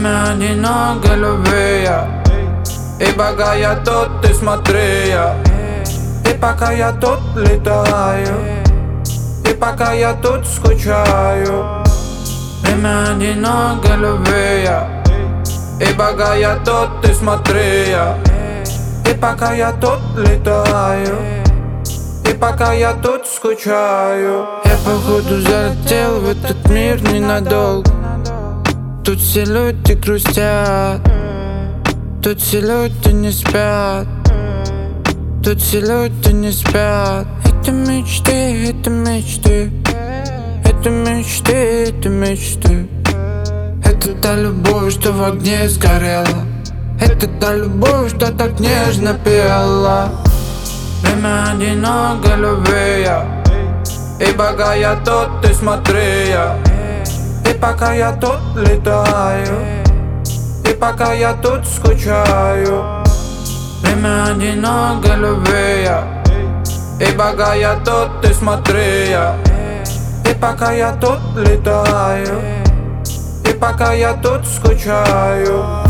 Время одиноко любви. И пока я тут, ты смотри. И пока я тут летаю, и пока я тут скучаю. Время одиноко любви. И пока я тут, ты смотри. И пока я тут летаю, и пока я тут скучаю. Я походу залетел в этот мир ненадолго. Тут все люди грустят, тут все люди не спят, тут все люди не спят. Это мечты, это мечты, это мечты, это мечты. Это та любовь, что в огне сгорела, это та любовь, что так нежно пела. Время одиноко любви. И пока я тут, ты смотри. И пока я тут летаю, и пока я тут скучаю. Время одиноко любви. И пока я тут, ты смотри. И пока я тут летаю, и пока я тут скучаю.